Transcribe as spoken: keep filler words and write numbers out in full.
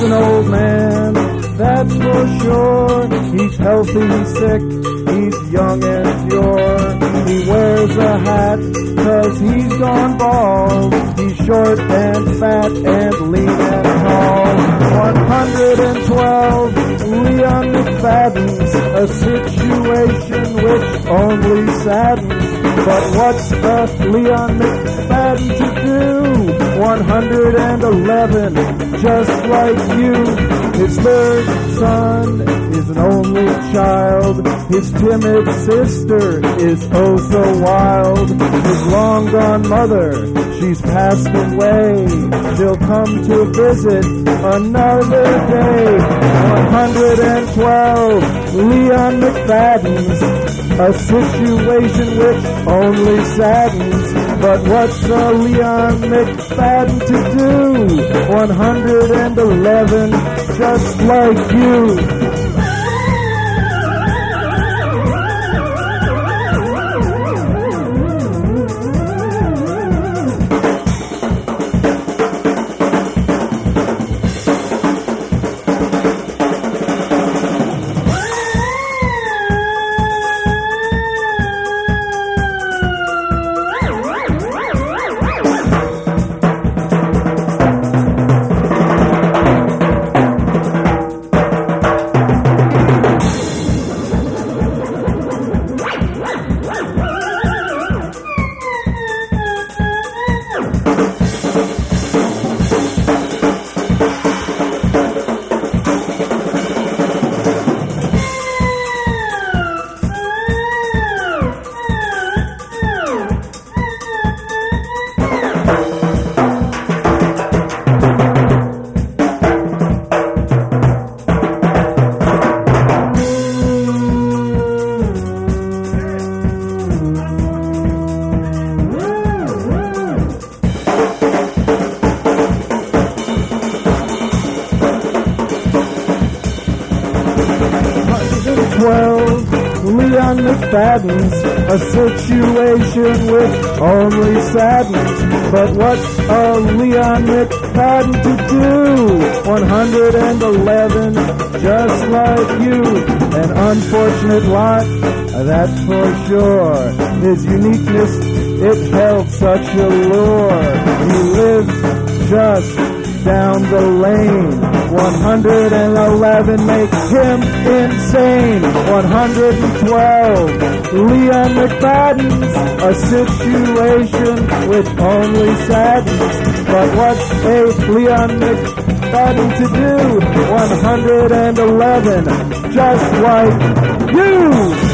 an old man, that's for sure. He's healthy, he's sick, he's young and pure. He wears a hat, cause he's gone bald. He's short and fat and lean and tall. one hundred twelve, Leon McFadden's a situation which only saddens. But what's a Leon McFadden to do? one hundred eleven, just like you. His third son is an only child. His timid sister is oh so wild. His long gone mother, she's passed away. She'll come to visit another day. one hundred twelve, Leon McFadden's a situation which only saddens. But what's a Leon McFadden to do? one hundred eleven, just like you. Leon McFadden's a situation which only saddens. But what's a Leon McFadden to do? one hundred eleven, just like you. An unfortunate lot, that's for sure. His uniqueness, it held such allure. He lives just down the lane. one hundred eleven makes him insane. one hundred twelve, Leon McFadden's a situation which only saddens. But what's a Leon McFadden to do? one hundred eleven, just like you.